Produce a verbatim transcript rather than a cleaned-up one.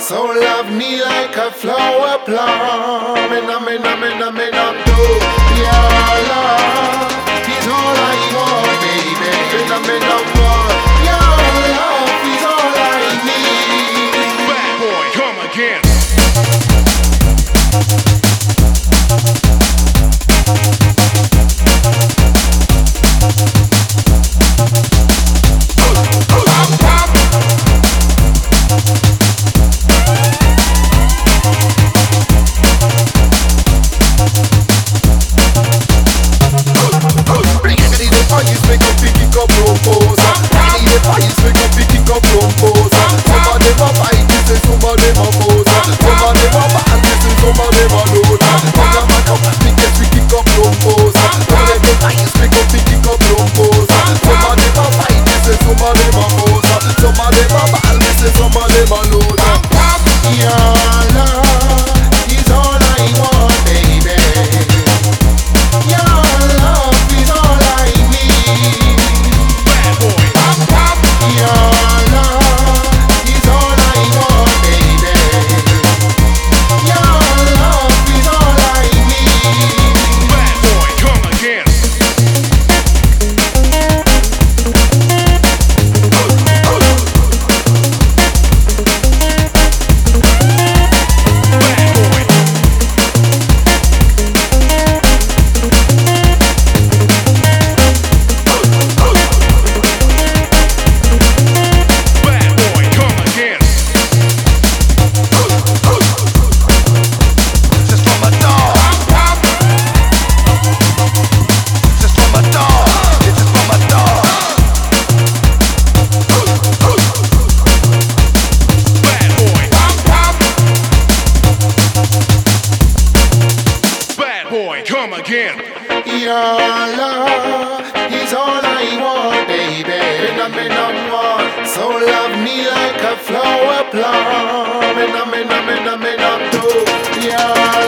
So love me like a flower plum. And I'm in, I'm in, I'm in, I'm do. Your love is all I want, baby. And I'm in, I'm want. Your love is all I need. Bad boy, come again. Come again. Your love is all I want, baby. And I'm in, I'm want. So love me like a flower plum. And I'm in, I'm in, I'm in, I'm do. Your